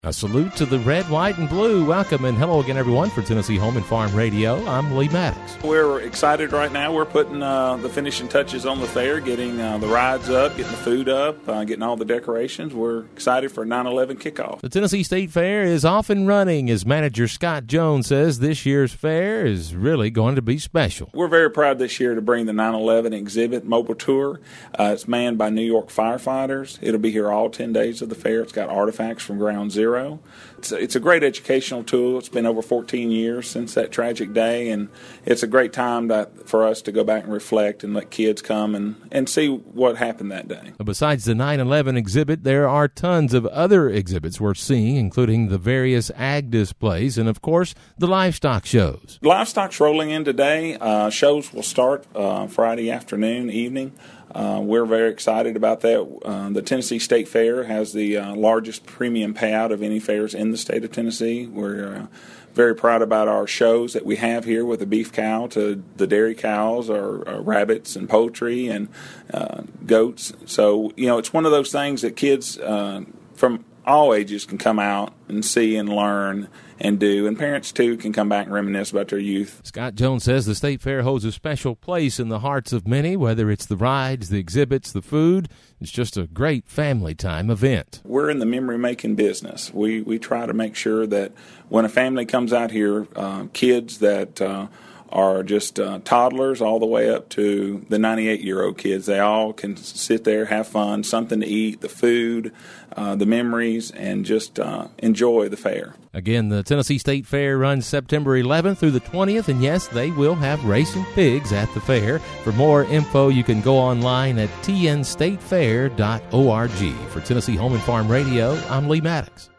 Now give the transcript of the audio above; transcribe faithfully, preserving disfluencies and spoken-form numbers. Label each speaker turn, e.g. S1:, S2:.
S1: A salute to the red, white, and blue. Welcome and hello again, everyone, for Tennessee Home and Farm Radio. I'm Lee Maddox.
S2: We're excited right now. We're putting uh, the finishing touches on the fair, getting uh, the rides up, getting the food up, uh, getting all the decorations. We're excited for nine eleven kickoff.
S1: The Tennessee State Fair is off and running. As manager Scott Jones says, this year's fair is really going to be special.
S2: We're very proud this year to bring the nine eleven exhibit mobile tour. Uh, it's manned by New York firefighters. It'll be here all ten days of the fair. It's got artifacts from Ground Zero. It's a, it's a great educational tool. It's been over fourteen years since that tragic day, and it's a great time to, for us to go back and reflect and let kids come and, and see what happened that day.
S1: Besides the nine eleven exhibit, there are tons of other exhibits worth seeing, including the various ag displays and, of course, the livestock shows.
S2: Livestock's rolling in today. Uh, shows will start uh, Friday afternoon, evening. Uh, we're very excited about that. Uh, the Tennessee State Fair has the uh, largest premium payout of any fairs in the state of Tennessee. We're uh, very proud about our shows that we have here, with the beef cow to the dairy cows, or, or rabbits and poultry and uh, goats. So, you know, it's one of those things that kids uh, from all ages can come out and see and learn and do, and parents too can come back and reminisce about their youth.
S1: Scott Jones says the State Fair holds a special place in the hearts of many, whether it's the rides, the exhibits, the food. It's just a great family time event.
S2: We're in the memory-making business. We we try to make sure that when a family comes out here, uh, kids that uh, are just uh, toddlers all the way up to the ninety-eight-year-old kids, they all can sit there, have fun, something to eat, the food, uh, the memories, and just uh, enjoy the fair.
S1: Again, the Tennessee State Fair runs September eleventh through the twentieth, and yes, they will have racing pigs at the fair. For more info, you can go online at t n state fair dot org. For Tennessee Home and Farm Radio, I'm Lee Maddox.